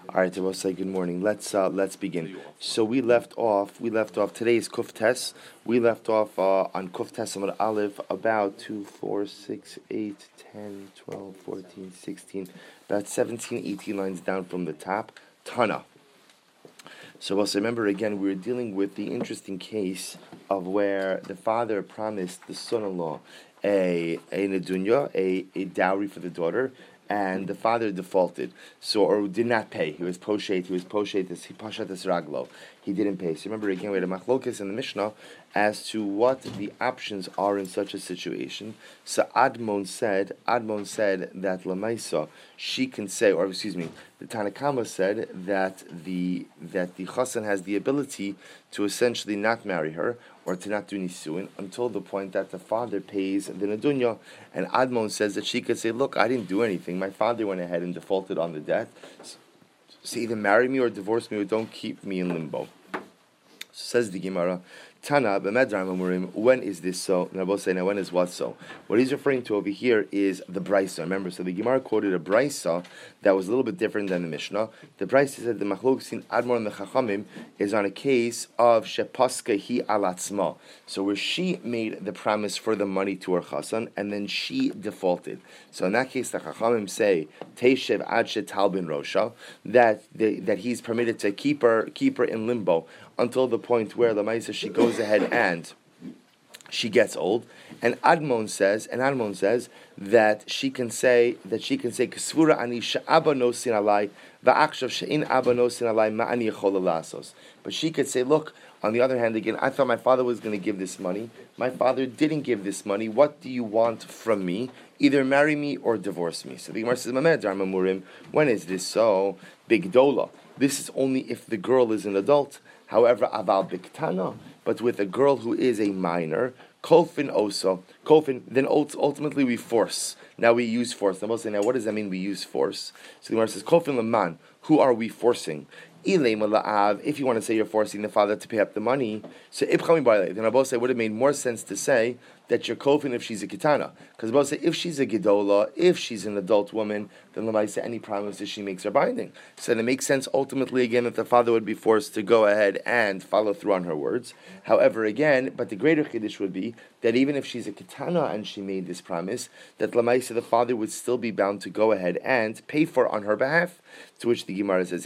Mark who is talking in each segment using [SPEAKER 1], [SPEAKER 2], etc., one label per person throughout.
[SPEAKER 1] All right, I will say good morning. Let's begin. So we left off. Today is Kuf Tes. We left off on Kuf Tes Amud Aleph about 2, 4, 6, 8, 10, 12, 14, 16, about 17, 18 lines down from the top. Tana. So also remember again, we were dealing with the interesting case of where the father promised the son-in-law a nedunya, a dowry for the daughter, and the father defaulted, or did not pay. He was poshet. He pashat es raglo. He didn't pay. So remember again, we had a machlokes in the Mishnah as to what the options are in such a situation. So Admon said that Lamaisa, she can say, the Tanakama said that the chassan has the ability to essentially not marry her or to not do nisuin until the point that the father pays the nedunya. And Admon says that she could say, look, I didn't do anything. My father went ahead and defaulted on the debt. So either marry me or divorce me or don't keep me in limbo. So says the Gemara, Tana b'medram amurim. When is this so? And I will say now, when is what so? What he's referring to over here is the brisa. Remember, so the Gemara quoted a brisa that was a little bit different than the Mishnah. The brisa said the machlokes in Admor and the Chachamim is on a case of shepaska hi alatzma. So where she made the promise for the money to her chassan and then she defaulted. So in that case, the Chachamim say teishev ad shetal bin rosha, that he's permitted to keep her in limbo until the point where the Lamaisa she goes ahead and she gets old. And Admon says that she can say Kesvura ani she'aba nosin alai va'achshav she'in abba nosin alai ma'ani yechola lasos. But she could say, look, on the other hand, again, I thought my father was going to give this money. My father didn't give this money. What do you want from me? Either marry me or divorce me. So the Gemara says, when is this so? Big dola. This is only if the girl is an adult. However, aval biktana, but with a girl who is a minor, kofin oso, then ultimately we force. Now we use force. Now we'll say, what does that mean we use force? So the Gemara says, kofin leman, who are we forcing? If you want to say you're forcing the father to pay up the money, so then Abba say would have made more sense to say that you're kofin if she's a kitana, because Abba say if she's a gedola, if she's an adult woman, then Lamai say any promises she makes are binding. So it makes sense ultimately again that the father would be forced to go ahead and follow through on her words. However, again, but the greater chiddush would be that even if she's a kitana and she made this promise, that Lamai say the father would still be bound to go ahead and pay for on her behalf. To which the Gemara says,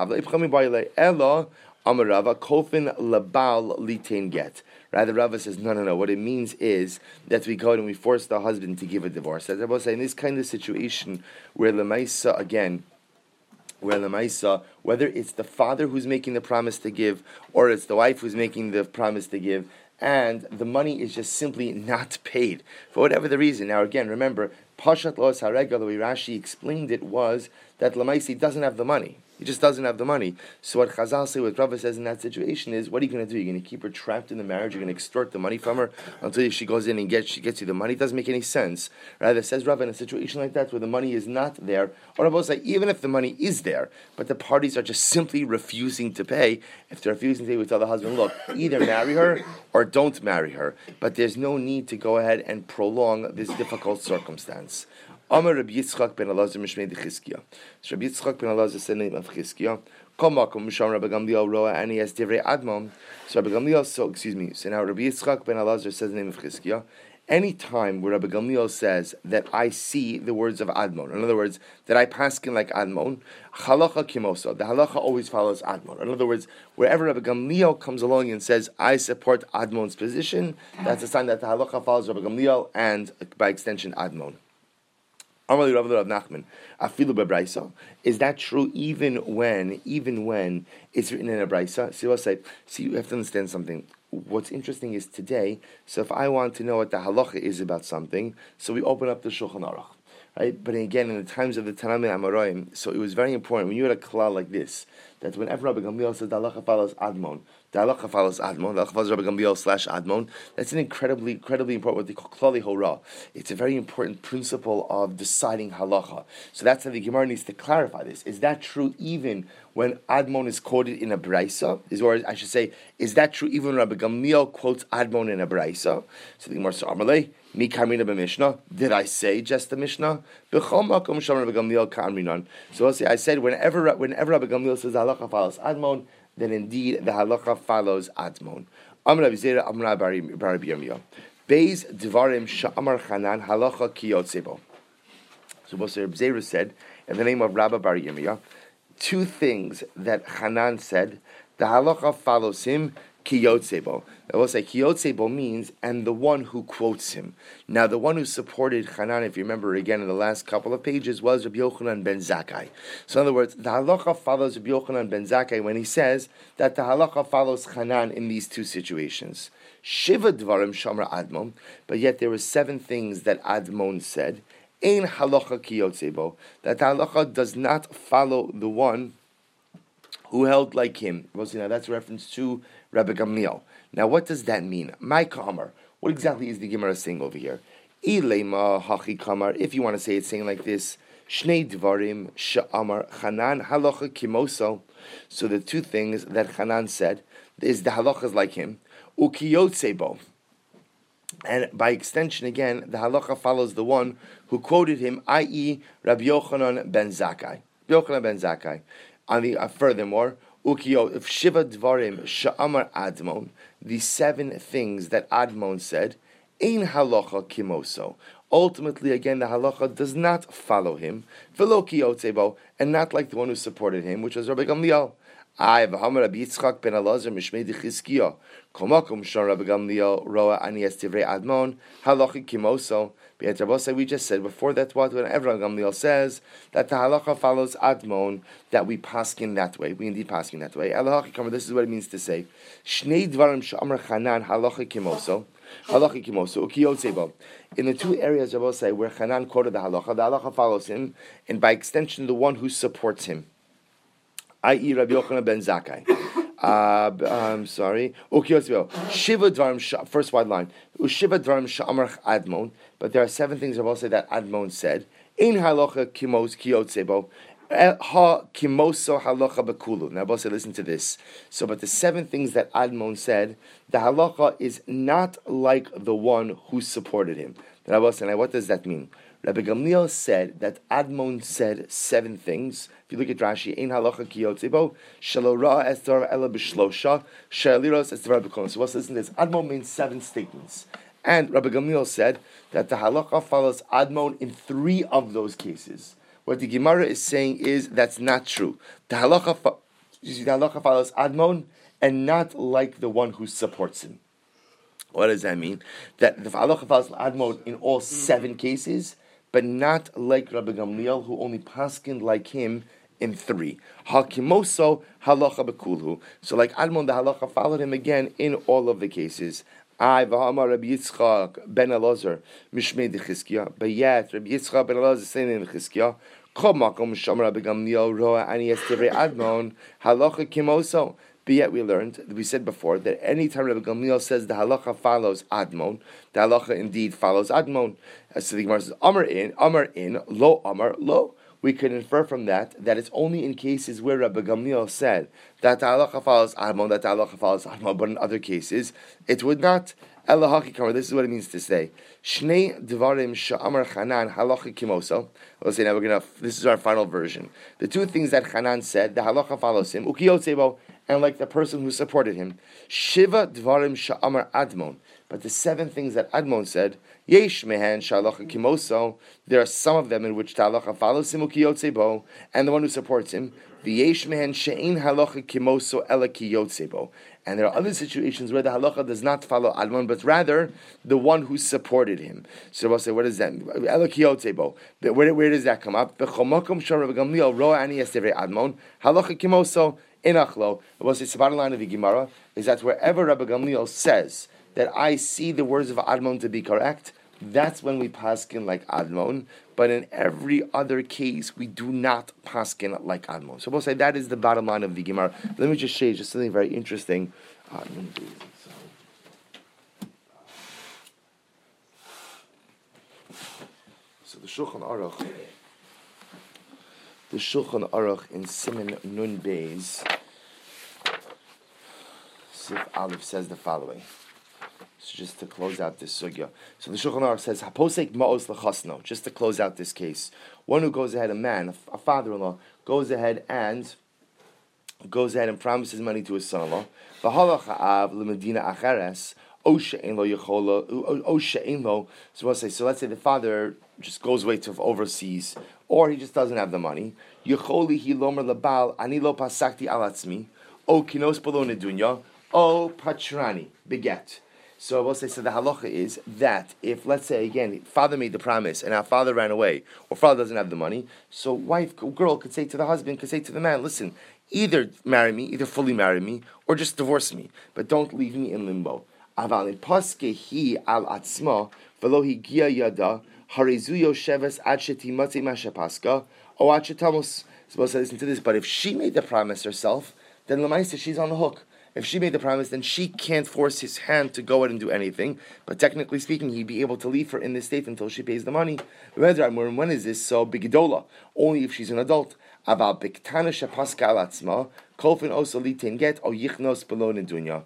[SPEAKER 1] Amarava kofin labal litain get. Rather, Rava says, no. What it means is that we go and we force the husband to give a divorce. As I was saying, in this kind of situation where Lamaisa, whether it's the father who's making the promise to give or it's the wife who's making the promise to give, and the money is just simply not paid for whatever the reason. Now again, remember, Pashat Los Harega, the way Rashi explained it was that Lamaisi doesn't have the money. He just doesn't have the money. So what Chazal say, what Rava says in that situation is, what are you going to do? You're going to keep her trapped in the marriage? You're going to extort the money from her until she goes in and she gets you the money? It doesn't make any sense. Rather, says Rava, in a situation like that where the money is not there, or Rava say, even if the money is there, but the parties are just simply refusing to pay, if they're refusing to pay, we tell the husband, look, either marry her or don't marry her. But there's no need to go ahead and prolong this difficult circumstance. Amar Rabbi Yitzchak ben Elazar Mishmei de Chizkiah. So Rabbi Yitzchak ben Elazar said the name of Chizkiah. Kol makom misham Rabbi Gamliel roa ani es divrei Admon. So Rabbi Gamliel, so now Rabbi Yitzchak ben Elazar says the name of Chizkiah. Any time where Rabbi Gamliel says that I see the words of Admon, in other words, that I paskin like Admon, halacha kimosa, the halacha always follows Admon. In other words, wherever Rabbi Gamliel comes along and says, I support Admon's position, that's a sign that the halacha follows Rabbi Gamliel and, by extension, Admon. Is that true even when it's written in a brisa? See, you have to understand something. What's interesting is today, so if I want to know what the halacha is about something, so we open up the Shulchan Aruch, right? But again, in the times of the Tanam and Amoraim, so it was very important when you had a klal like this, that whenever Rabbi Gamliel says the halacha follows Admon, the halacha follows Rabbi Gamliel / Admon, that's an incredibly important, what they call klali hora. It's a very important principle of deciding halacha. So that's how the Gemara needs to clarify this. Is that true even when Admon is quoted in a brisa? Or I should say, is that true even when Rabbi Gamliel quotes Admon in a brisa? So the Gemara says, Amalei, Mi Kamrina b'Mishnah. Did I say just the Mishnah? B'chol makom shamar Rabbi Gamliel Kamrinan. So I'll say, I said whenever Rabbi Gamliel says the halacha follows Admon, then indeed the halacha follows Admon. Amar Rabbi Zera, Amar Rabbi Yirmiyah. Beis Dvarim Sha'amar Chanan halacha kiyotzebo. So Rabbi Zera said, in the name of Rabbi Bar Yirmiyah, two things that Hanan said, the halacha follows him, kiyotzebo. I will say kiyotzebo means, and the one who quotes him. Now, the one who supported Hanan, if you remember again in the last couple of pages, was Rabbi Yochanan ben Zakkai. So in other words, the halacha follows Rabbi Yochanan ben Zakkai when he says that the halacha follows Hanan in these two situations. Shiva dvarim shamra Admon, but yet there were 7 things that Admon said. Ein halacha kiyotzebo, that the halacha does not follow the one who held like him. Now that's a reference to Rabbi Gamliel. Now what does that mean? My kamar. What exactly is the Gemara saying over here? Ilema hachi kamar. If you want to say it saying like this, Shnei dvarim sha'amar Hanan halacha kimoso. So the 2 things that Hanan said is the halacha is like him. Ukiyotzebo. And by extension, again, the halacha follows the one who quoted him, i.e., Rabbi Yochanan ben Zakkai. Furthermore, if Shiva Dvarim Sha'amar Admon, the 7 things that Admon said, Ein halacha kimoso. Ultimately, again, the halacha does not follow him, v'lo kiyotzebo, and not like the one who supported him, which was Rabbi Gamliel. I v'hamar Rabbi Yitzchak ben Elazar mishmei d'Chizkiya. Kol makom shon Rabbi Gamliel roa ani es divrei Admon halacha kimoso. We just said before that whenever Rabbi Gamliel says that the halacha follows Admon, that we paskin that way. We indeed paskin that way. This is what it means to say Shnei dvarim she'amar Hanan halacha kimoso. In the 2 areas I will say where Hanan quoted the halacha follows him, and by extension the one who supports him, i.e. Rabbi Yochanan ben Zakkai. I'm sorry. Shiva dvarim, first wide line. Shiva dvarim sha'amar Admon. But there are 7 things I will say that Admon said. In halacha kimos kiyotzebo. Ha kimoso halacha bekulu. Now I will say, listen to this. So, but the 7 things that Admon said, the halacha is not like the one who supported him. Then I will say, now what does that mean? Rabbi Gamliel said that Admon said 7 things. If you look at Rashi, Ein halacha kiyotzebo, shelo ra'a es dvar ela b'shlosha, she'eliros es dvar b'kolon. So let's listen to this. Admon means 7 statements. And Rabbi Gamliel said that the halacha follows Admon in 3 of those cases. What the Gemara is saying is that's not true. The halacha follows Admon and not like the one who supports him. What does that mean? That the halacha follows Admon in all 7 cases, but not like Rabbi Gamliel, who only paskined like him in 3. Hakimoso halacha bekulhu. So like Admon, the halacha followed him again in all of the cases. I v'hamar Rabbi Yitzchak ben Elazar mishmei d'Chizkiya. But yet Rabbi Yitzchak ben Elazar saying in Chizkiya, Kol makom shamar Rabbi Gamliel roa ani es divrei Admon halacha kimoso. But yet we said before, that any time Rabbi Gamliel says the halacha follows Admon, the halacha indeed follows Admon. So the Gemara says, Amar in, lo Amar, lo. We can infer from that it's only in cases where Rabbi Gamliel said that the halacha follows Admon, but in other cases, it would not. This is what it means to say. Shnei dvarim sha'amar Hanan halacha kimoso. We'll say now this is our final version. The 2 things that Hanan said, the halacha follows him, ukiyotzebo, and like the person who supported him. Shiva dvarim sha'amar Admon. But the 7 things that Admon said, yesh mehen sha'alacha kimoso, there are some of them in which the halacha follows him, ukiyotzebo, and the one who supports him. V'yesh mehen she'in halacha kimoso ela kiyotzebo. And there are other situations where the halacha does not follow Admon, but rather the one who supported him. So we'll say, what does that mean? Ela kiyotzebo. Where does that come up? V'chomakom shor Rabbi Gamliel roa ani es divrei Admon halacha kimoso inachlo. We'll say, the bottom line of the Gemara is that wherever Rabbi Gamliel says that I see the words of Admon to be correct, that's when we paskin like Admon. But in every other case, we do not paskin like Admon. So we'll say that is the bottom line of the Gemara. Let me just show you just something very interesting. So the Shulchan Aruch in Siman Nun Beis Sif Aleph says the following. So just to close out this sugya. So the Shulchan Aruch says, Haposek ma'os l'chasno, just to close out this case. One who goes ahead, a man, a father-in-law, goes ahead and promises money to his son-in-law. V'halach ha'av l'medina acheres, osha ein lo yechola, osha ein lo. So let's say the father just goes away to overseas, or he just doesn't have the money. Yecholi hi lomer labal, ani lo pasakti alatzmi, o kinos balo nedunya, o patrani, beget. So the halacha is that if, let's say again, father made the promise and our father ran away, or father doesn't have the money, so girl could say to the husband, could say to the man, listen, either marry me, either fully marry me, or just divorce me, but don't leave me in limbo. Aval in paske hi al atzma v'lo higia yada harizuyo sheves ad shetimatzi mashapaska o ad shetamos. Supposed to listen to this, but if she made the promise herself, then lemaisa she's on the hook. If she made the promise, then she can't force his hand to go out and do anything. But technically speaking, he'd be able to leave her in this state until she pays the money. When is this? So bigidola, only if she's an adult. Aval biktana shepaska al atzma kolfin oso litin get o yichnos below nedunya.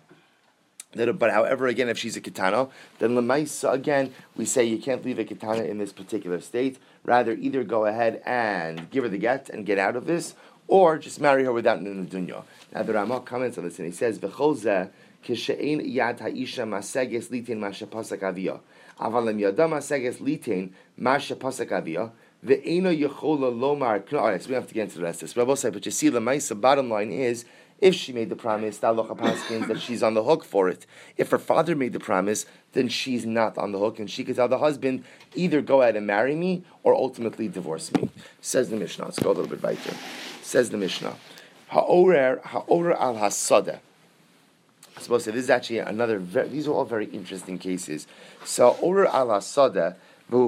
[SPEAKER 1] But however, again, if she's a katana, then lemaisa, again, we say you can't leave a katana in this particular state. Rather, either go ahead and give her the get and get out of this, or just marry her without nedunya. Now the Ramah comments on this and he says, "V'chol zeh kishein yad ha'isha maseges litin masha pasak avia, aval lem yada maseges litin masha pasak avia." The Eino Yechola Lomar. All right, so we have to get into the rest of this. But you see, the Maisa bottom line is, if she made the promise, that she's on the hook for it. If her father made the promise, then she's not on the hook, and she could tell the husband, either go ahead and marry me, or ultimately divorce me. Says the Mishnah. Let's go a little bit weiter. Says the Mishnah. Ha'orer al hasadeh. I'm supposed to say, this is actually these are all very interesting cases. So, Orer al hasadeh. So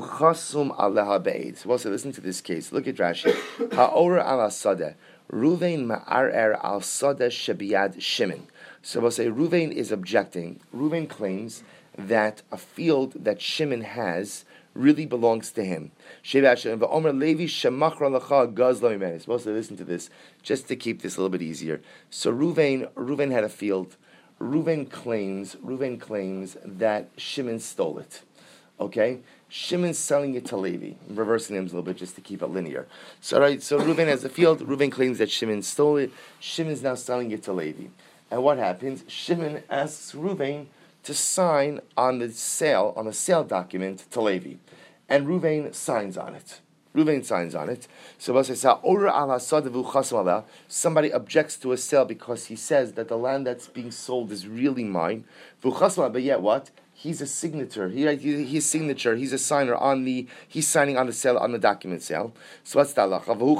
[SPEAKER 1] listen to this case. Look at Rashi. Ha'ora al sadeh. Ruvain ma'arer al sadeh shebiyad Shimon. So we'll say Ruvain is objecting. Ruvain claims that a field that Shimon has really belongs to him. Levi supposed to listen to this just to keep this a little bit easier. So Ruvain had a field. Ruvain claims that Shimon stole it. Okay? Shimon's selling it to Levi. I'm reversing names a little bit just to keep it linear. So Reuven has a field. Reuven claims that Shimon stole it. Shimon's now selling it to Levi. And what happens? Shimon asks Reuven to sign on a sale document to Levi. And Reuven signs on it. So somebody objects to a sale because he says that the land that's being sold is really mine. But yet what? He's a signature. He's a signer he's signing on the sale, on the document sale. So what's that?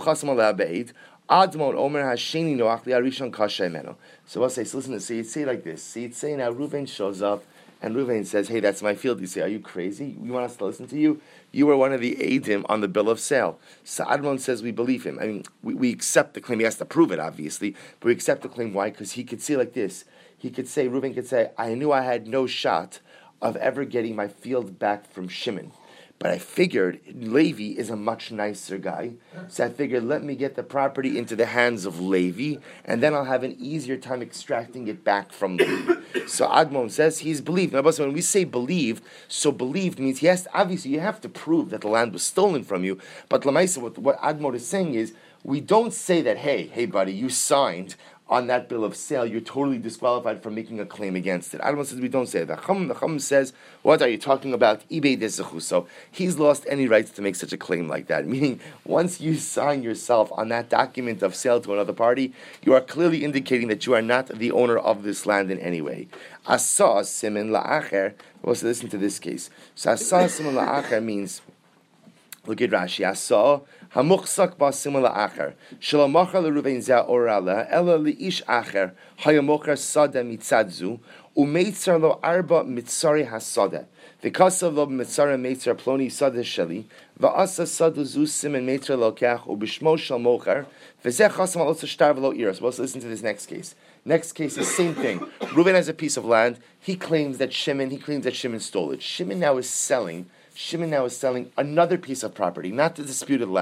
[SPEAKER 1] So I'll say, so listen, so you'd say like this. So you'd say now Reuven shows up and Reuven says, hey, that's my field. You say, are you crazy? You want us to listen to you? You were one of the Eidim on the bill of sale. So Admon says we believe him. I mean, we accept the claim. He has to prove it, obviously. But we accept the claim. Why? Because he could say like this. Reuven could say, I knew I had no shot of ever getting my field back from Shimon. But I figured Levi is a much nicer guy, so I figured let me get the property into the hands of Levi, and then I'll have an easier time extracting it back from Levi. So Admon says he's believed. Now, when we say believed, so believed means obviously you have to prove that the land was stolen from you, but Lamaisa, what Admon is saying is, we don't say that, hey buddy, you signed on that bill of sale, you're totally disqualified from making a claim against it. Admon says we don't say that. The Chum says, what are you talking about? Ibei desechu. So he's lost any rights to make such a claim like that. Meaning, once you sign yourself on that document of sale to another party, you are clearly indicating that you are not the owner of this land in any way. Asa simin la'acher. Let's listen to this case. So asa simin la'acher means, look at Rashi. Asa hamuchsak ba simin la'acher. Shalamacher leruvein zeh orala ela liish acher hayamocher sada mitzadzu umeitzer lo arba mitzari hasada. V'kasav lo mitzara meitzer ploni sada sheli v'asa sadu zu simin meitzer lo kach ubishmo shal mocher v'zeh chasam al otza shtar v'lo iras. Well, let's listen to this next case. Next case is same thing. Reuven has a piece of land. He claims that Shimon stole it. Shimon now is selling another piece of property, not the disputed land,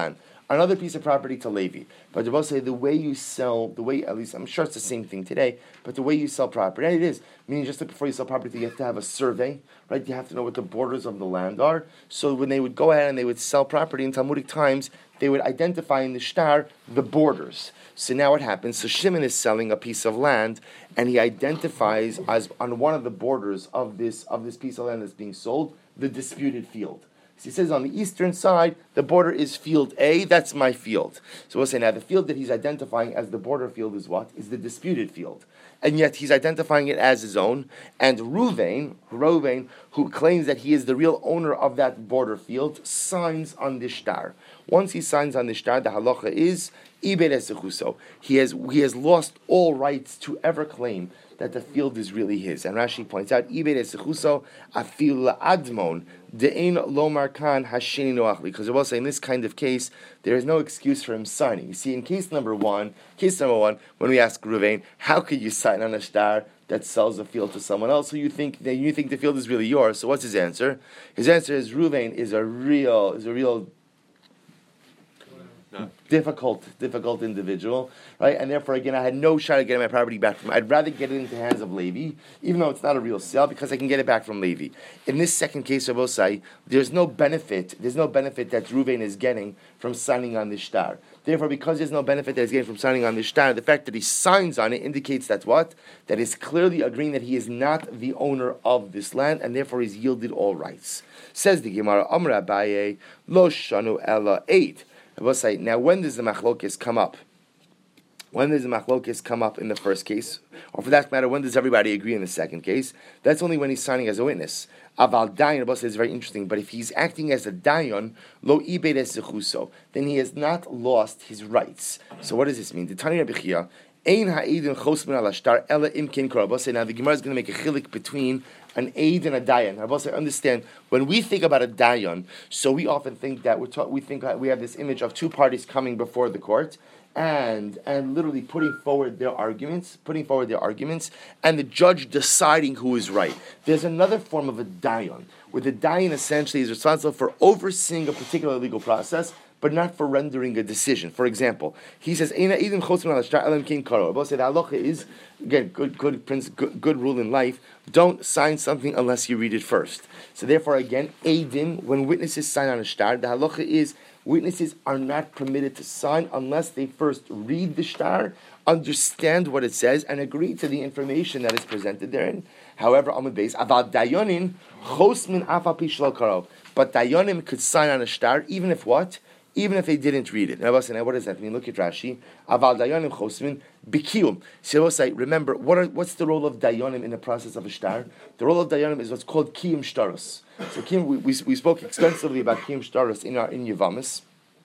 [SPEAKER 1] another piece of property to Levi. But Rabbi say the way you sell, the way, at least I'm sure it's the same thing today, but the way you sell property, and it is, meaning just like before you sell property, you have to have a survey, right? You have to know what the borders of the land are. So when they would go ahead and they would sell property in Talmudic times, they would identify in the shtar the borders. So now what happens? So Shimon is selling a piece of land, and he identifies as on one of the borders of this piece of land that's being sold, the disputed field. So he says on the eastern side, the border is field A, that's my field. So we'll say now the field that he's identifying as the border field is what? Is the disputed field. And yet he's identifying it as his own. And Ruvain, who claims that he is the real owner of that border field, signs on the shtar. Once he signs on the shtar, the halacha is Ibed Esechuso. He has lost all rights to ever claim that the field is really his. And Rashi points out, Ibed Esechuso afil admon de'ein lomar kan hashini noachli. Because I will say in this kind of case, there is no excuse for him signing. You see, in case number one, when we ask Ruvain, how could you sign on a shtar that sells a field to someone else who you think the field is really yours? So what's his answer? His answer is Ruvain is a real difficult individual, right? And therefore, again, I had no shot at getting my property back from him. I'd rather get it into the hands of Levi, even though it's not a real sale, because I can get it back from Levi. In this second case, I will say, there's no benefit that Ruvain is getting from signing on the shtar. Therefore, because there's no benefit that he's getting from signing on the shtar, the fact that he signs on it indicates that what? That is clearly agreeing that he is not the owner of this land, and therefore he's yielded all rights. Says the Gemara, Amr Abaye, Lo Shanu Ella 8. I will say, now when does the machlokes come up? When does the machlokes come up in the first case? Or for that matter, when does everybody agree in the second case? That's only when he's signing as a witness. Aval dayan, Rabbi says, is very interesting, but if he's acting as a dayan, lo ibed esechuso, then he has not lost his rights. So what does this mean? The Tani Rabbi Chia, ein ha'edin chosmin al ashtar ela imkin kor. Rabbi say, now the Gemara is going to make a chilik between an aid and a dayan. Rabbi say, understand, when we think about a dayan, so we often think that we have this image of two parties coming before the court, and literally putting forward their arguments, and the judge deciding who is right. There's another form of a dayan, where the dayan essentially is responsible for overseeing a particular legal process, but not for rendering a decision. For example, he says, "Eina idin chotzim al shtar elam kein karo." Rabbi said, the halacha is, again, good rule in life. Don't sign something unless you read it first. So therefore, again, eidim, when witnesses sign on a shtar, the halacha is witnesses are not permitted to sign unless they first read the shtar, understand what it says, and agree to the information that is presented therein. However, on the base, aval dayonin chosmin afa pishlo karo. But dayonim could sign on a shtar even if what? Even if they didn't read it. Now, what does that mean? Look at Rashi. Aval dayanim chosmin bikiyum. So remember, what's the role of dayanim in the process of a shtar? The role of dayanim is what's called kiyum shtaros. So we spoke extensively about kiyum shtaros in Yavamis.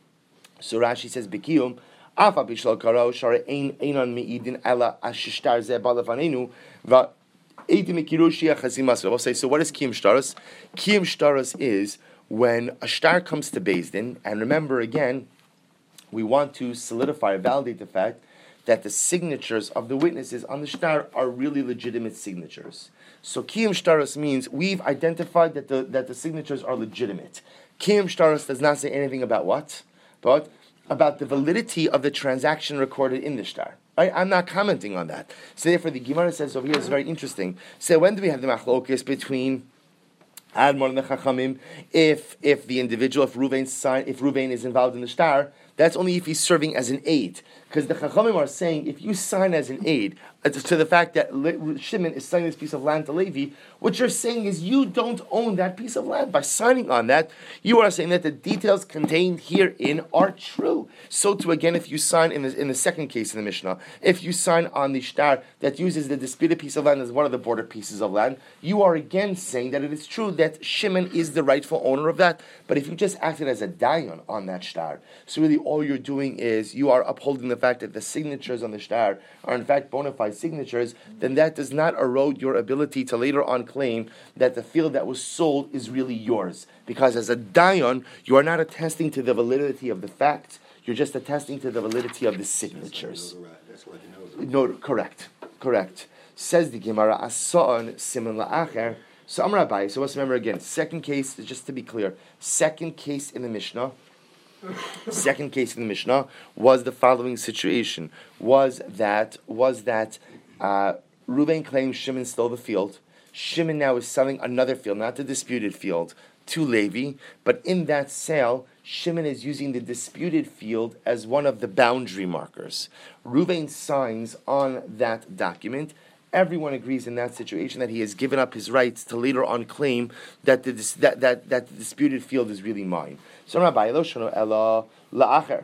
[SPEAKER 1] So Rashi says bikiyum afa bishal karo shara einan meidin ala ashishtar ze balafanenu va eidim kirushia chazimas. We'll say, so what is kiyum shtaros? Kiyum shtaros is when a shtar comes to Beis Din, and remember again, we want to solidify or validate the fact that the signatures of the witnesses on the shtar are really legitimate signatures. So kiyum shtaros means we've identified that the signatures are legitimate. Kiyum shtaros does not say anything about what? But about the validity of the transaction recorded in the shtar. Right? I'm not commenting on that. So therefore the Gemara says over here is very interesting. So when do we have the machlokes between Admon and the Chachamim, if the individual, if Ruvain is involved in the shtar, that's only if he's serving as an aid. Because the Chachamim are saying, if you sign as an aid to the fact that Shimon is selling this piece of land to Levi, what you're saying is you don't own that piece of land. By signing on that, you are saying that the details contained herein are true. So too, again, if you sign in the second case in the Mishnah, if you sign on the shtar that uses the disputed piece of land as one of the border pieces of land, you are again saying that it is true that Shimon is the rightful owner of that. But if you just acted as a dayan on that shtar, so really all you're doing is you are upholding the fact that the signatures on the shtar are in fact bona fide signatures, then that does not erode your ability to later on claim that the field that was sold is really yours. Because as a dayan, you are not attesting to the validity of the facts, you're just attesting to the validity of the signatures. No, correct. Says the Gemara, Asa'an siman la'acher. So what's remember again, second case, just to be clear, second case in the Mishnah, Second case in the Mishnah was the following situation: was that Reuven claims Shimon stole the field. Shimon now is selling another field, not the disputed field, to Levi. But in that sale, Shimon is using the disputed field as one of the boundary markers. Reuven signs on that document. Everyone agrees in that situation that he has given up his rights to later on claim that the disputed field is really mine. So Rabbi lo shano ela la'acher.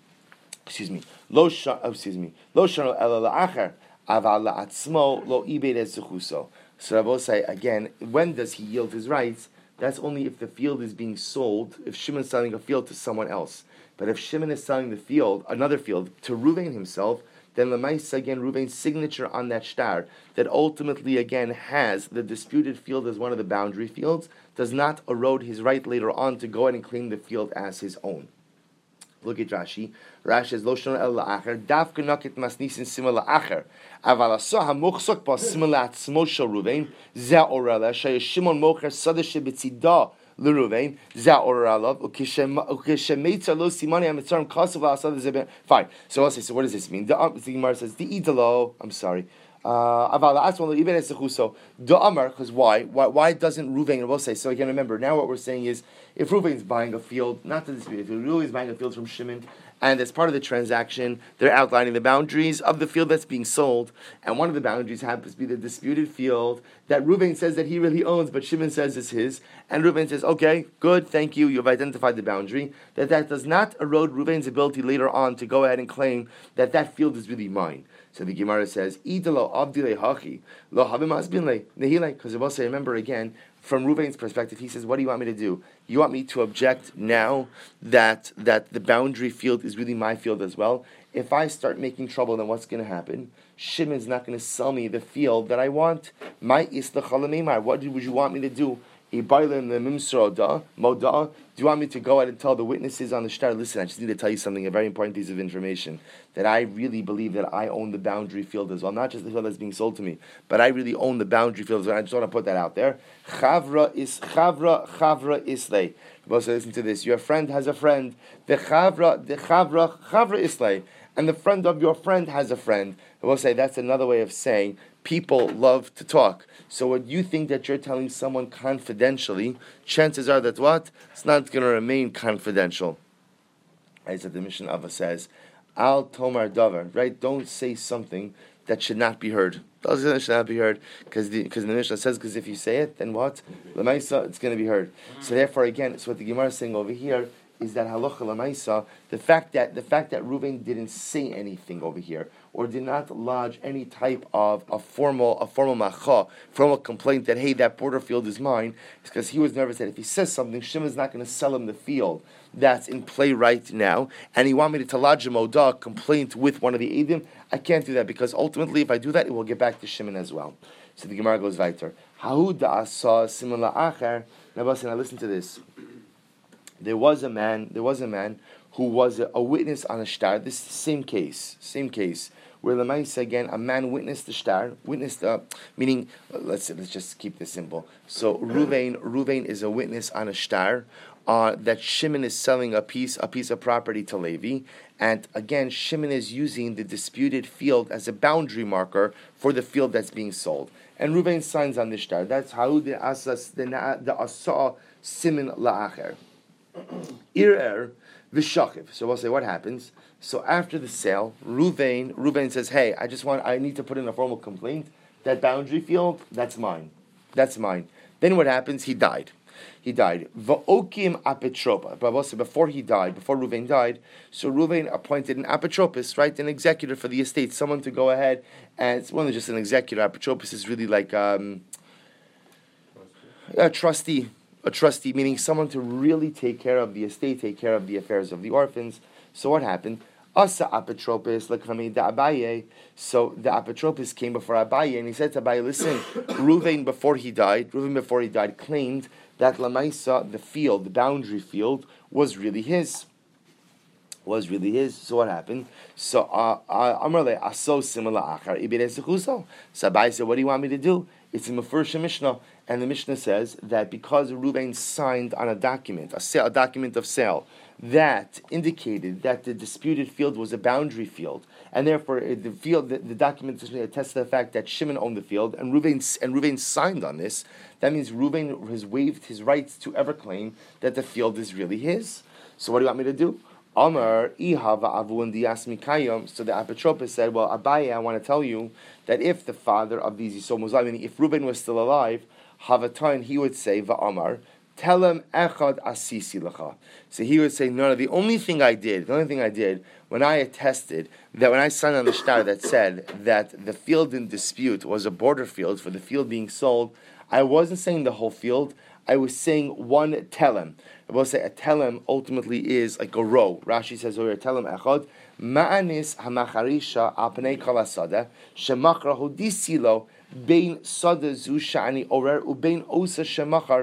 [SPEAKER 1] Lo shano ela la'acher. Aval la'atzmo lo ibed es zechuso. So Rabbi say again, when does he yield his rights? That's only if the field is being sold, if Shimon is selling a field to someone else. But if Shimon is selling the field, another field, to Reuven himself, then Lamaisa, again, Reuven's signature on that star, that ultimately, again, has the disputed field as one of the boundary fields, does not erode his right later on to go ahead and claim the field as his own. Look at Rashi. Rashi says, Lo shon el la'acher, dafka nakit masnisin sima la'acher, aval aso ha-mochsok ba sima la'atzmo shel Reuven, zeh orela, shaya Shimon mocher sadeh shebetzidah l'Reuven, zeh orela, ukeshemeitza lo simani ha-mitzarim kasav la'asad zeh. Fine. So I'll say, so what does this mean? The Gemara says, the idalo, I'm sorry, so the Amar, because why doesn't Reuven? We'll say so again. Remember now what we're saying is if Reuven is buying a field, not to dispute, if Reuven is buying a field from Shimon, and as part of the transaction, they're outlining the boundaries of the field that's being sold, and one of the boundaries happens to be the disputed field that Reuven says that he really owns, but Shimon says is his, and Reuven says, okay, good, thank you, you've identified the boundary, that does not erode Reuven's ability later on to go ahead and claim that that field is really mine. So the Gemara says, "Idalo abdile hachi lo habim asbinle nehile." Because I will say, remember again, from Reuven's perspective, he says, "What do you want me to do? You want me to object now that the boundary field is really my field as well? If I start making trouble, then what's going to happen? Shimon's not going to sell me the field that I want. My islachala. What would you want me to do? Do you want me to go out and tell the witnesses on the shtar, listen, I just need to tell you something, a very important piece of information, that I really believe that I own the boundary field as well, not just the field that's being sold to me, but I really own the boundary field as well. I just want to put that out there. Chavra islay. Listen to this. Your friend has a friend. The chavra islay. And the friend of your friend has a friend. I will say that's another way of saying people love to talk. So what you think that you're telling someone confidentially, chances are that what? It's not going to remain confidential. Right? So the Mishnah Ava says, Al Tomar Davar, right? Don't say something that should not be heard. It should not be heard because the Mishnah says, because if you say it, then what? L'maisa, it's going to be heard. So therefore, again, so what the Gemara is saying over here is that halacha l'maisa, the fact that Reuven didn't say anything over here, or did not lodge any type of a formal macha, formal complaint that hey, that border field is mine, is because he was nervous that if he says something, Shimon's not going to sell him the field that's in play right now, and he wanted me to lodge a moda complaint with one of the edim. I can't do that because ultimately, if I do that, it will get back to Shimon as well. So the Gemara goes weiter. Hahu da'asa simon la'acher. Now listen to this. There was a man who was a witness on a shtar. This same case, where Lamaisa again, a man witnessed the shtar, meaning, let's just keep this simple. So Reuven is a witness on a shtar that Shimon is selling a piece of property to Levi, and again, Shimon is using the disputed field as a boundary marker for the field that's being sold. And Reuven signs on the shtar. That's how the asa simin la'acher. Ir v'shachiv. So we'll say what happens. So after the sale, Reuven says, "Hey, I need to put in a formal complaint. That boundary field, that's mine. Then what happens? He died. V'okim apetropa. But also before Reuven died, so Reuven appointed an apetropis, right, an executor for the estate, someone to go ahead and it's more than just an executor. Apetropis is really like a trustee. A trustee, meaning someone to really take care of the estate, take care of the affairs of the orphans. So what happened? Asa apetropis l'kramei da Abaye. So the apetropis came before Abaye, and he said to Abaye, "Listen, Reuven before he died, claimed that Lamaisa, the boundary field, was really his. So what happened? So Amarle aso similar achar ibedesichuso. So Abaye said, "What do you want me to do?" It's in Mefurish Mishnah, and the Mishnah says that because Reuven signed on a document of sale, that indicated that the disputed field was a boundary field, and therefore the field, the document attests to the fact that Shimon owned the field, and Reuven signed on this. That means Reuven has waived his rights to ever claim that the field is really his. So what do you want me to do? Amar ihava avun diasmikayim. So the apotropos said, "Well, Abaye, I want to tell you that if the father of these Yisrael was alive, meaning if Reuben was still alive, Havatan, he would say, Va'amar, tell him echad asisi lecha." So he would say, no, the only thing I did when I attested that when I signed on the shtar that said that the field in dispute was a border field for the field being sold, I wasn't saying the whole field. I was saying one telem. I will say a telem ultimately is like a row. Rashi says over here, telem echad, ma'anis hamacharisha apnei kol hasada, shemachrahu disilo, bein sada zu sha'ani orer, ubein osa shemachar,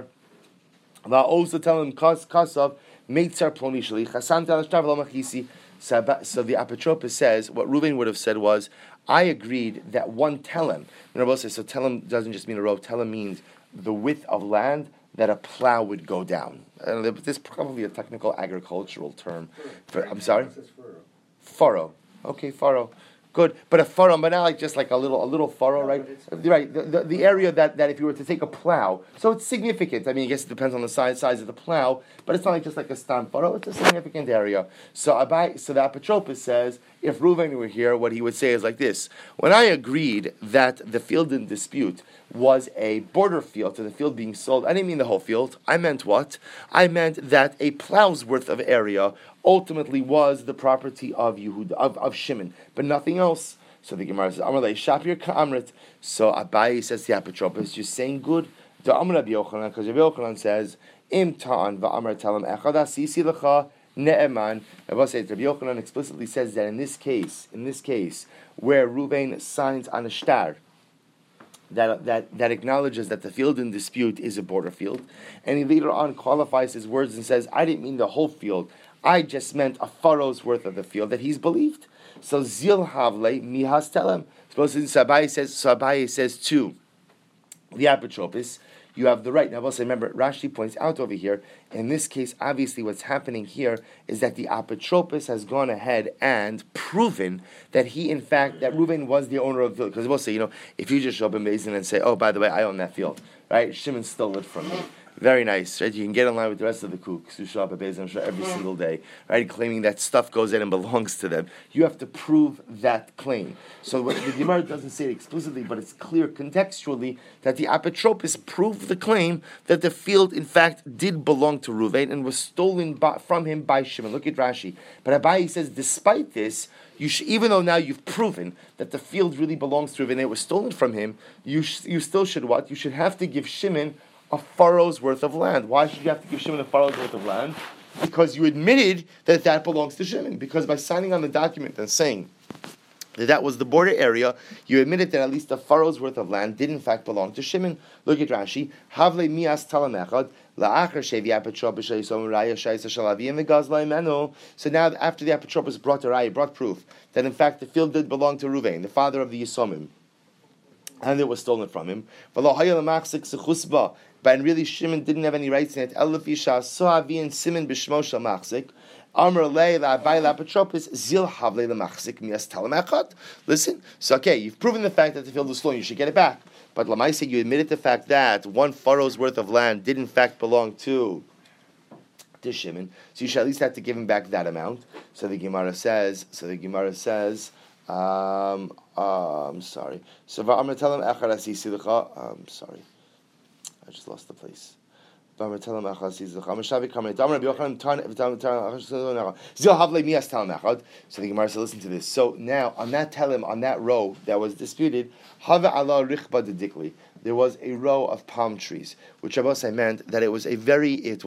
[SPEAKER 1] va'osa telem kasav, meitzar ploni shali, chasam tel ashtar v'lo machisi. So the apotropos says, what Reuven would have said was, I agreed that one telem, and I will say, so telem doesn't just mean a row, telem means the width of land that a plow would go down. This is probably a technical agricultural term. I'm sorry? Furrow. Okay, furrow. Good. But a furrow, but not like just like a little furrow, right? Right. The area that if you were to take a plow, so it's significant. I mean, I guess it depends on the size of the plow, but it's not like just like a stam furrow, it's a significant area. So the apotropos says, if Reuven were here, what he would say is like this: when I agreed that the field in dispute was a border field to the field being sold, I didn't mean the whole field. I meant what? I meant that a plow's worth of area ultimately was the property of Yehuda, of Shimon, but nothing else. So the Gemara says, Amar lei Shapir ka'amrit. So Abaye says to the apotropos, you're saying good. The Amar Rabbi Yochanan, because Rabbi Yochanan says, Im ta'an va'amar talam echad asisi lecha ne'eman. Rabbi Yochanan explicitly says that in this case, where Reuven signs on a shtar, that acknowledges that the field in dispute is a border field, and he later on qualifies his words and says, I didn't mean the whole field, I just meant a furrow's worth of the field that he's believed. So zil havle mihas telem. So Abaye says to the apotropos, you have the right. Now, also remember, Rashi points out over here, in this case, obviously what's happening here is that the apotropos has gone ahead and proven that he, in fact, that Reuven was the owner of the field. Because we'll say, if you just show up in Beis and say, oh, by the way, I own that field, right? Shimon stole it from me. Very nice, right? You can get in line with the rest of the kooks who show up at Beis Hamikdash every single day, right? Claiming that stuff goes in and belongs to them. You have to prove that claim. So what the Gemara doesn't say it explicitly, but it's clear contextually that the apotropos proved the claim that the field, in fact, did belong to Reuven and was stolen from him by Shimon. Look at Rashi. But Abaye says, despite this, even though now you've proven that the field really belongs to Reuven and it was stolen from him, you still should what? You should have to give Shimon a furrow's worth of land. Why should you have to give Shimon a furrow's worth of land? Because you admitted that belongs to Shimon. Because by signing on the document and saying that was the border area, you admitted that at least a furrow's worth of land did in fact belong to Shimon. Look at Rashi. Havle mias talam echad la'achar shevi apotropos sheyisom raya shayisa shalavim v'gazla imenu. So now, after the apotropos brought a raya, brought proof that in fact the field did belong to Reuven, the father of the Yisomim, and it was stolen from him. But really, Shimon didn't have any rights in it. Simon b'shmo machzik. Listen, so okay, you've proven the fact that the field was stolen, you should get it back. But Lamaisa, you admitted the fact that one furrow's worth of land did in fact belong to Shimon, so you should at least have to give him back that amount. So the Gemara says, I'm sorry. So I'm going to tell him, I'm sorry. I just lost the place. So the Gemara said, listen to this. So now, on that row that was disputed, there was a row of palm trees, which I meant that it was a very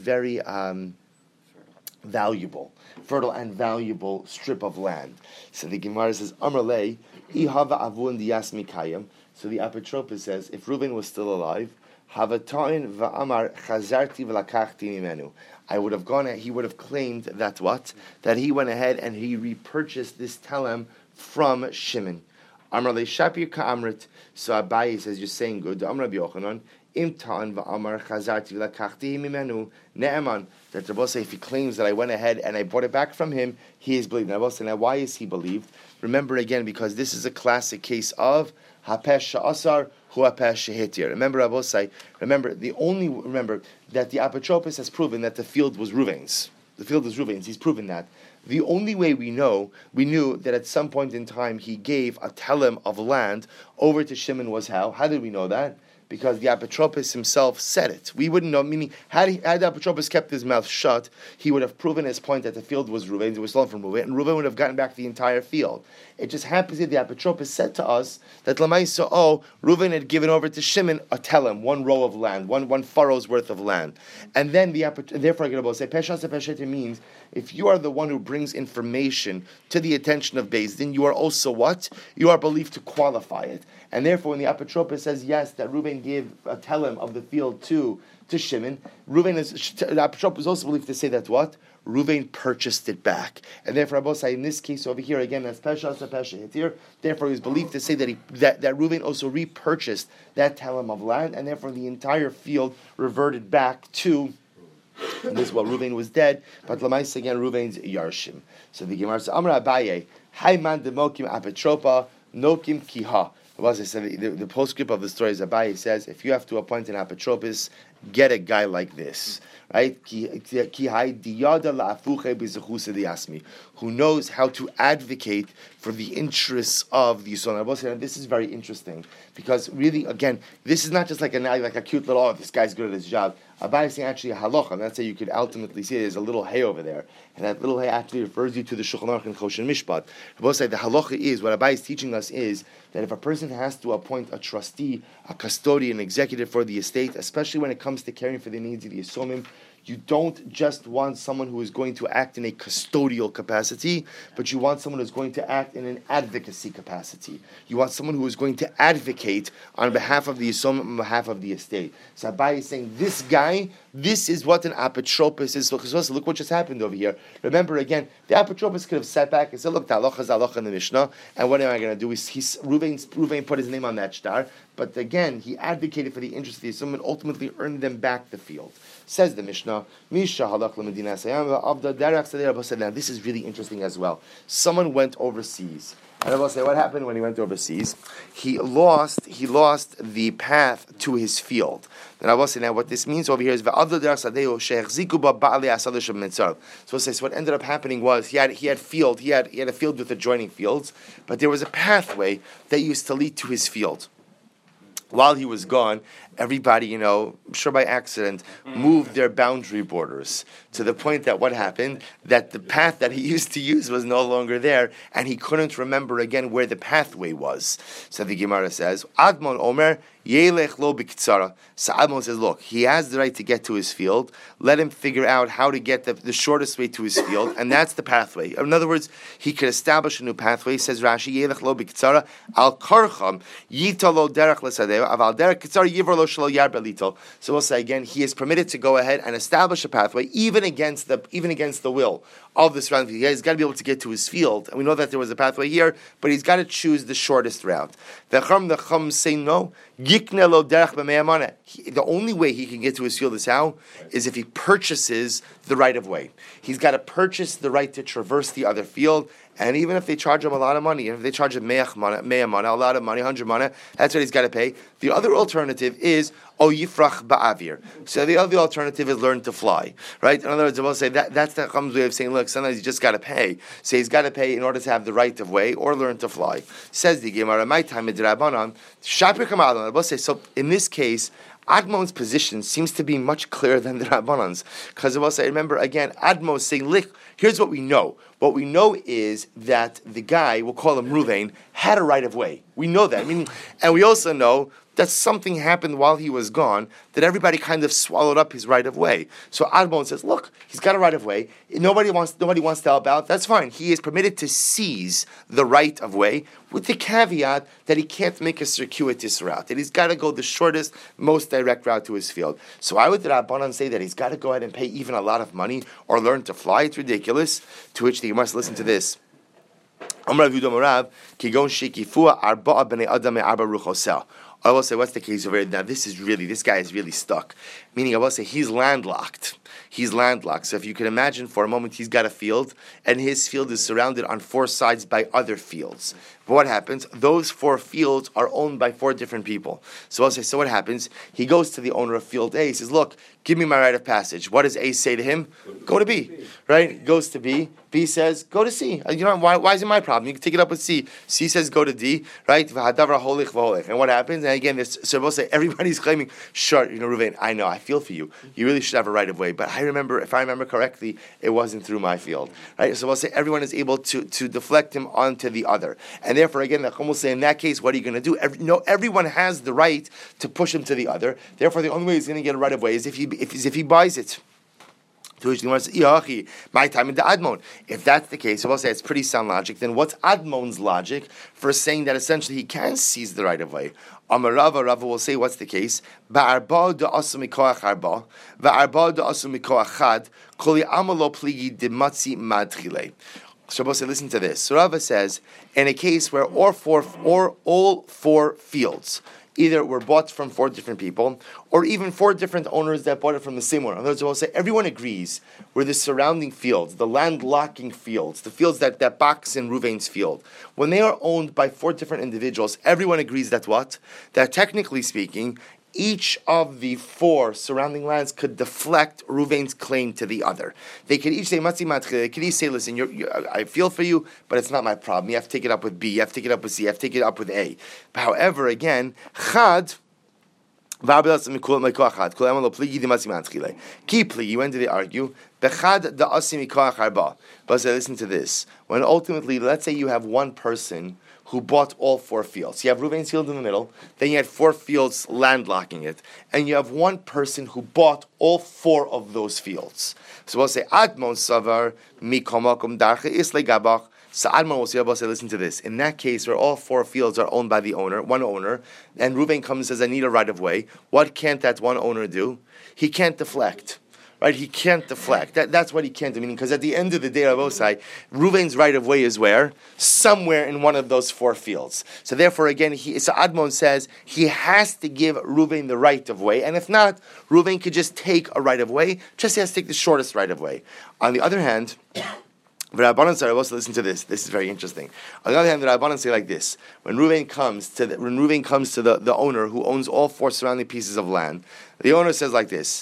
[SPEAKER 1] valuable, fertile and valuable strip of land. So the Gemara says, Amrlei, ihava avun diyasmi kayam. So the apotropos says, if Reuben was still alive, Havatain va'amar chazarti v'lakachti mimenu. He would have claimed that what? That he went ahead and he repurchased this telem from Shimon. Amar le shapir ka'amrit. So Abaye says, you're saying good. Amar Rabbi Yochanan, Imtan va'amar chazarti v'lakachti mimenu ne'eman. That Rabbi say, if he claims that I went ahead and I bought it back from him, he is believed. Now, why is he believed? Remember again, because this is a classic case of hapesh sha'asar hu hapesh shehitir. Remember, Rabbi say, remember that the apotropos has proven that the field was Ruvain's. The field is Ruvain's. He's proven that. The only way we knew that at some point in time he gave a telem of land over to Shimon was how? How did we know that? Because the apotropos himself said it. We wouldn't know, meaning, had the apotropos kept his mouth shut, he would have proven his point that the field was Reuven's, it was stolen from Reuven, and Reuven would have gotten back the entire field. It just happens that the apotropos said to us that Lamaisa, Reuven had given over to Shimon a telem, one row of land, one furrow's worth of land. And then therefore I can say, Peshas Peshete means, if you are the one who brings information to the attention of Beis Din, you are also what? You are believed to qualify it. And therefore, when the apotropos says yes, that Reuven gave a telem of the field to Shimon, the apotropos is also believed to say that what? Reuven purchased it back. And therefore, Rabbi say, in this case over here, again, that's Pesha Hitir, therefore he was believed to say that Reuven also repurchased that telem of land, and therefore the entire field reverted back to. And this is while Reuven was dead, but Lamais again, Reuven's Yarshim. So the Gemara says, Amra Abaye, Hayman demokim apetropa, nokim kiha. The postscript of the story is Abaye says, if you have to appoint an apotropos, get a guy like this, right? Who knows how to advocate for the interests of the Yisrael. This is very interesting because really, again, this is not just like a cute little, this guy's good at his job. Abaye is saying actually a halacha, and that's how you could ultimately see there's a little hay over there, and that little hay actually refers you to the Shulchan Aruch and Choshen Mishpat. Rabbi say the halacha is, what Abaye is teaching us is that if a person has to appoint a trustee, a custodian, executive for the estate, especially when it comes to caring for the needs of the Yisomim, you don't just want someone who is going to act in a custodial capacity, but you want someone who is going to act in an advocacy capacity. You want someone who is going to advocate on behalf of the Yisomim, on behalf of the estate. So Abaye is saying, this guy, this is what an apotropos is. Look what just happened over here. Remember again, the apotropos could have sat back and said, look, the halacha is halacha in the Mishnah, and what am I going to do? Reuven put his name on that star, but again, he advocated for the interest of the Yisomim and ultimately earned them back the field. Says the Mishnah, Misha halach l'medina sayam avda derech sadei. Now this is really interesting as well. Someone went overseas. And I will say, what happened when he went overseas? He lost the path to his field. And I will say, now what this means over here is, so what ended up happening was he had a field with adjoining fields, but there was a pathway that used to lead to his field. While he was gone, everybody, I'm sure by accident, moved their boundary borders to the point that what happened, that the path that he used to use was no longer there, and he couldn't remember again where the pathway was. So the Gemara says, Admon Omer, Yelech lo b'kitzara. So Admon says, look, he has the right to get to his field. Let him figure out how to get the shortest way to his field, and that's the pathway. In other words, he could establish a new pathway. Says Rashi, Yelech lo b'kitzara, al karcham, yita lo derech l'sadeo, aval derech kitzara yivor lo shelo yar belito. So we'll say again, he is permitted to go ahead and establish a pathway, even against the will of the surrounding field. He's got to be able to get to his field, and we know that there was a pathway here, but he's got to choose the shortest route. The Chum say no. The only way he can get to his field is how? Is if he purchases the right of way. He's got to purchase the right to traverse the other field, and even if they charge him a lot of money, if they charge him a lot of money, 100 mana, that's what he's got to pay. The other alternative is yifrach ba'avir. So the other alternative is learn to fly, right? In other words, I will say that's the Chum's way of saying, look, sometimes you just got to pay. So he's got to pay in order to have the right of way or learn to fly. Says the Gemara, my time is Rabbanan. I will say, so in this case, Admon's position seems to be much clearer than the Rabbanan's. Because I will say, remember again, Admon is saying, look, here's what we know. What we know is that the guy, we'll call him Ruvain, had a right of way. We know that. And we also know that something happened while he was gone, that everybody kind of swallowed up his right of way. So Admon says, look, he's got a right of way. Nobody wants to help out. That's fine. He is permitted to seize the right of way with the caveat that he can't make a circuitous route, that he's got to go the shortest, most direct route to his field. So why would the Rabbanan say that he's got to go ahead and pay even a lot of money or learn to fly? It's ridiculous. To which the Gemara, listen to this. I will say, what's the case over here? Now, this guy is really stuck. Meaning, I will say, he's landlocked. He's landlocked. So if you can imagine for a moment, he's got a field, and his field is surrounded on 4 sides by other fields. But what happens? Those 4 fields are owned by 4 different people. So I'll say, so what happens? He goes to the owner of field A. He says, look, give me my right of passage. What does A say to him? Go to B. Right? Goes to B. B says, go to C. You know, why is it my problem? You can take it up with C. C says, go to D. Right? And what happens? And again, so we'll say, everybody's claiming, sure, Reuven, I know, I feel for you. You really should have a right of way. But if I remember correctly, it wasn't through my field. Right? So we'll say, everyone is able to deflect him onto the other. And therefore, again, the Chum will say, in that case, what are you going to do? Everyone has the right to push him to the other. Therefore, the only way he's going to get a right of way is if he buys it. To which the Gemara says, my time in the Admon. If that's the case, so we'll say it's pretty sound logic. Then what's Admon's logic for saying that essentially he can seize the right of way? Amar Rava will say, what's the case? Ba'arba da'asu mikoach arba, va'arba da'asu mikoach chad, kol ya'amalo pligi dematzi madchile. Shabbos say, listen to this. So Rava says, in a case where all four fields either were bought from 4 different people, or even 4 different owners that bought it from the same owner. In other words, we'll say everyone agrees where the surrounding fields, the land-locking fields, the fields that box in Reuven's field, when they are owned by 4 different individuals, everyone agrees that what? That technically speaking, each of the 4 surrounding lands could deflect Reuven's claim to the other. They could each say, Matzi Matchile, they could each say, listen, I feel for you, but it's not my problem. You have to take it up with B, you have to take it up with C, you have to take it up with A. But however, again, Chad, when do they argue? But listen to this. When ultimately, let's say you have one person who bought all 4 fields. You have Reuven's field in the middle, then you had 4 fields landlocking it, and you have one person who bought all 4 of those fields. So we'll say, Admon Savar, Mikomakum Darche Isle Gabach. So Admon will say, listen to this. In that case, where all 4 fields are owned by the owner, one owner, and Reuven comes and says, I need a right of way, what can't that one owner do? He can't deflect. Right, he can't deflect. That's what he can't do. Meaning, because at the end of the day, Rabosai, Reuven's right of way is where? Somewhere in one of those 4 fields. So therefore, again, so Admon says he has to give Reuven the right of way, and if not, Reuven could just take a right of way. Just he has to take the shortest right of way. On the other hand, the Rabbanan say, listen to this. This is very interesting. On the other hand, the Rabbanan say like this: when Reuven comes to the owner who owns all 4 surrounding pieces of land, the owner says like this.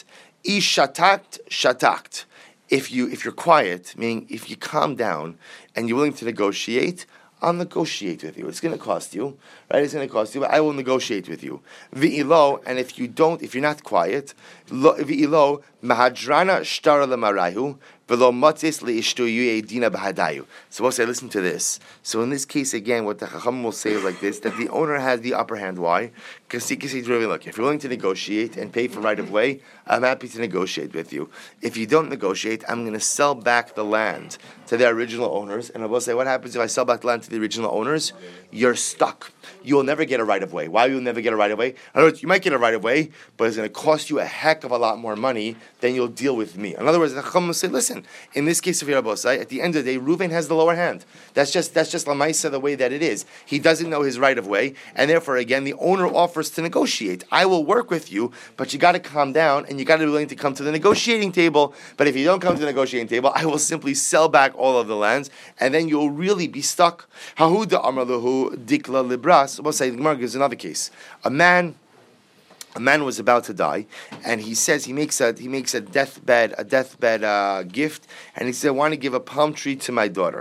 [SPEAKER 1] Shatakt. If you're quiet, meaning if you calm down and you're willing to negotiate, I'll negotiate with you. It's going to cost you, right? It's going to cost you, but I will negotiate with you. V'ilo, and if you're not quiet, v'ilo mahadrana shtara lemarayu v'lo matzis leishtu yu'edina b'hadayu. So we'll say, listen to this. So in this case, again, what the Chacham will say is like this, that the owner has the upper hand. Why? Because he can say, look, if you're willing to negotiate and pay for right of way, I'm happy to negotiate with you. If you don't negotiate, I'm going to sell back the land to their original owners. And I will say, what happens if I sell back the land to the original owners? You're stuck. You will never get a right of way. Why will you never get a right of way? In other words, you might get a right of way, but it's going to cost you a heck of a lot more money than you'll deal with me. In other words, the Chacham will say, listen, in this case of Yerabosai, at the end of the day, Reuven has the lower hand. That's just Lamaisa the way that it is. He doesn't know his right of way, and therefore, again, the owner offers to negotiate. I will work with you, but you got to calm down, and you got to be willing to come to the negotiating table. But if you don't come to the negotiating table, I will simply sell back all of the lands, and then you'll really be stuck. Hahuda Amalahu Dikla Libras. We'll say the Gemara gives another case. A man was about to die, and he says he makes a deathbed gift, and he said, I want to give a palm tree to my daughter.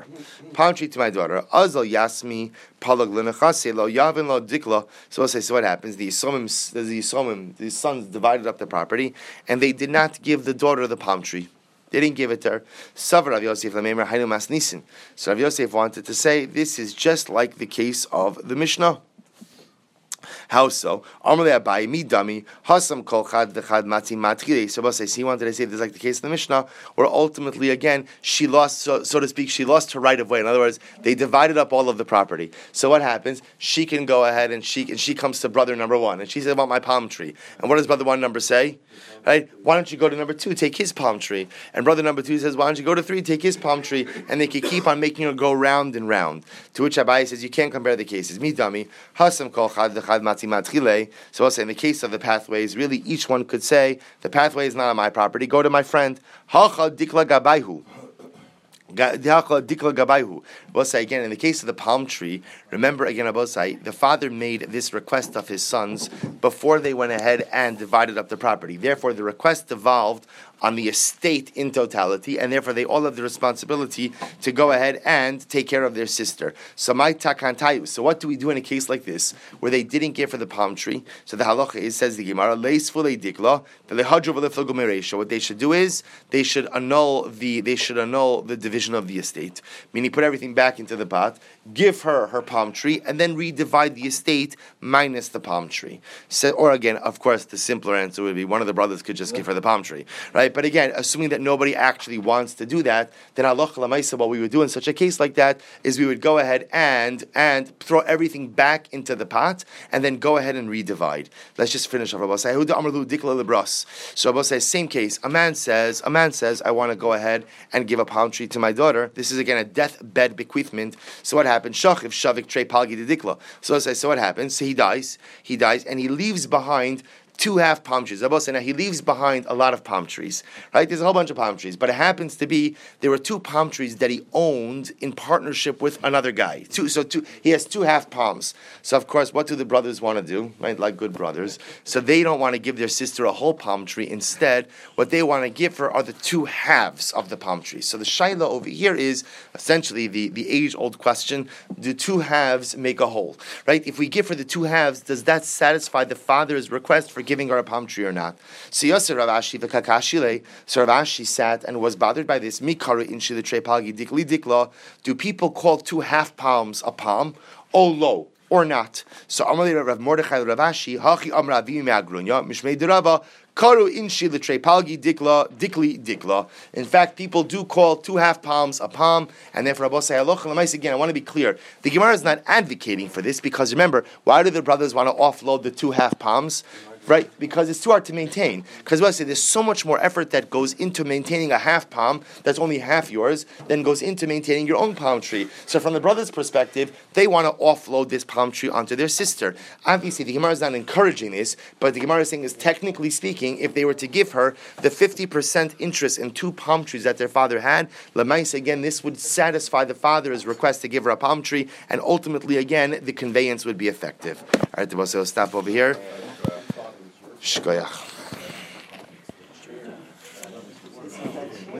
[SPEAKER 1] Azal Yasmi Palag Lenachase Lo Yavin Lo Dikla. So we'll say, so what happens? The sons divided up the property, and they did not give the daughter the palm tree. They didn't give it to her. So Rav Yosef wanted to say, this is just like the case of the Mishnah. How so? Amarle Abai mi dami hasam kol chad v'chad matzi matchile. So he wanted to say this is like the case of the Mishnah, where ultimately again she lost, so to speak, she lost her right of way. In other words, they divided up all of the property. So what happens? She can go ahead and she comes to brother number 1, and she says about my palm tree. And what does brother 1 number say? Right? Why don't you go to number 2, take his palm tree? And brother number 2 says, why don't you go to 3, take his palm tree? And they can keep on making her go round and round. To which Abai says, you can't compare the cases. Mi dami hasam kol chad v'chad matzi So also in the case of the pathways, really each one could say, the pathway is not on my property, go to my friend. We'll say again, in the case of the palm tree, remember again, Abosai, the father made this request of his sons before they went ahead and divided up the property. Therefore, the request devolved on the estate in totality, and therefore they all have the responsibility to go ahead and take care of their sister. So my takantayu. So what do we do in a case like this, where they didn't give for the palm tree? So the halacha is, says the Gemara, what they should do is they should annul the division of the estate, meaning put everything back into the pot, give her her palm tree, and then redivide the estate minus the palm tree. So, or again, of course, the simpler answer would be one of the brothers could just give her the palm tree, right? But again, assuming that nobody actually wants to do that, then halacha l'maisa, what we would do in such a case like that is we would go ahead and throw everything back into the pot and then go ahead and redivide. Let's just finish off. So Abba says, same case. A man says, I want to go ahead and give a palm tree to my daughter. This is again a deathbed bequeathment. So what happens? So what happens? So he dies, and he leaves behind 2 half palm trees. Now he leaves behind a lot of palm trees, right? There's a whole bunch of palm trees, but it happens to be there were 2 palm trees that he owned in partnership with another guy. He has 2 half palms. So of course, what do the brothers want to do? Right, like good brothers. So they don't want to give their sister a whole palm tree. Instead, what they want to give her are the 2 halves of the palm tree. So the shaila over here is essentially the age-old question: do 2 halves make a whole? Right? If we give her the 2 halves, does that satisfy the father's request for giving her a palm tree or not? So Rav Ashi sat and was bothered by this. Do people call 2 half palms a palm? Oh, lo, or not? So Amalei Rav Mordechai Rav Ashi Hachi Amra Vimi Agrunya Mishmei Derava Karu Inshi L'Trei Palgi Dikla Dikli Dikla. In fact, people do call 2 half palms a palm, and therefore Abba say halacha l'mais. Again, I want to be clear. The Gemara is not advocating for this because remember, why do the brothers want to offload the 2 half palms? Right? Because it's too hard to maintain. Because what I say, there's so much more effort that goes into maintaining a half palm that's only half yours than goes into maintaining your own palm tree. So from the brothers' perspective, they want to offload this palm tree onto their sister. Obviously, the Gemara is not encouraging this, but the Gemara is saying is technically speaking, if they were to give her the 50% interest in 2 palm trees that their father had, Lamais, again, this would satisfy the father's request to give her a palm tree, and ultimately, again, the conveyance would be effective. All right, so stop over here. Shkoyach.